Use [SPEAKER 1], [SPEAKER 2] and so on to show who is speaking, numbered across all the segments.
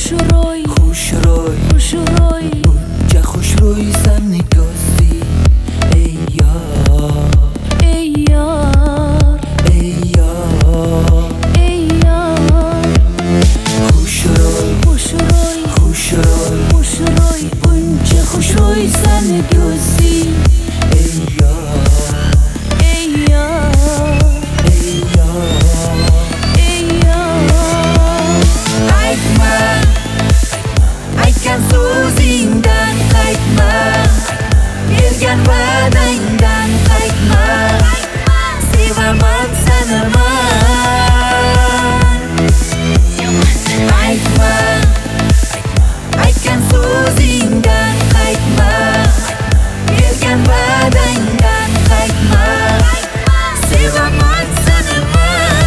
[SPEAKER 1] خوشروی
[SPEAKER 2] bunca خوشروی seni gözdi ey yar
[SPEAKER 1] ey yar
[SPEAKER 2] ey yar
[SPEAKER 1] ey yar خوشروی bunca خوشروی seni gözdi
[SPEAKER 2] ey yar
[SPEAKER 1] ey yar
[SPEAKER 2] ey yar
[SPEAKER 1] ey yar
[SPEAKER 2] Aytma aytgan so'zingdan qaytma bergan va'dangdan qaytma sevaman seni man aytma aytgan so'zingdan qaytma bergan va'dangdan qaytma sevaman seni man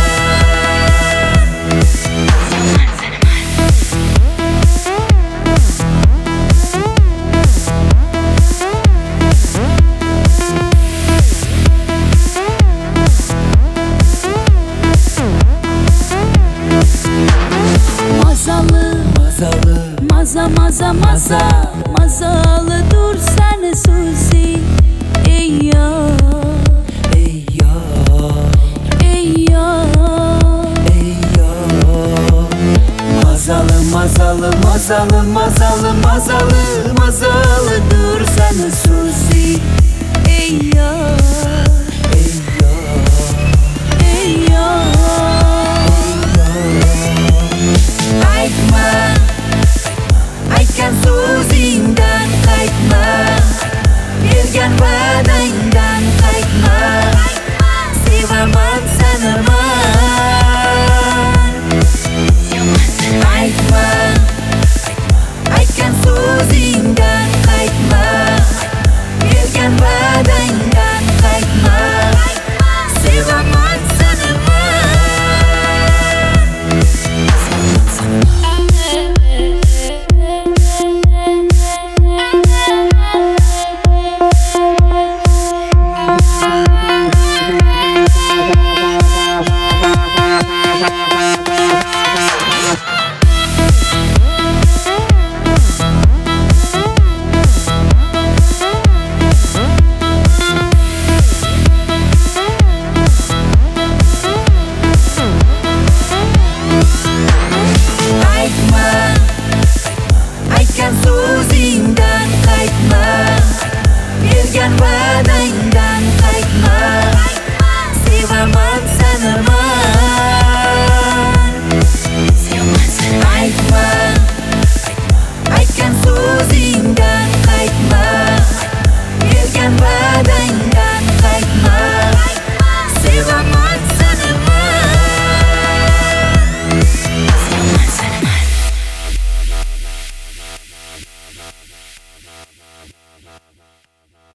[SPEAKER 1] Mazalı dur seni Suzi ey yar
[SPEAKER 2] ey yar
[SPEAKER 1] ey yar
[SPEAKER 2] ey yar mazalı dur seni Suzi
[SPEAKER 1] ey yar
[SPEAKER 2] ey yar
[SPEAKER 1] ey yar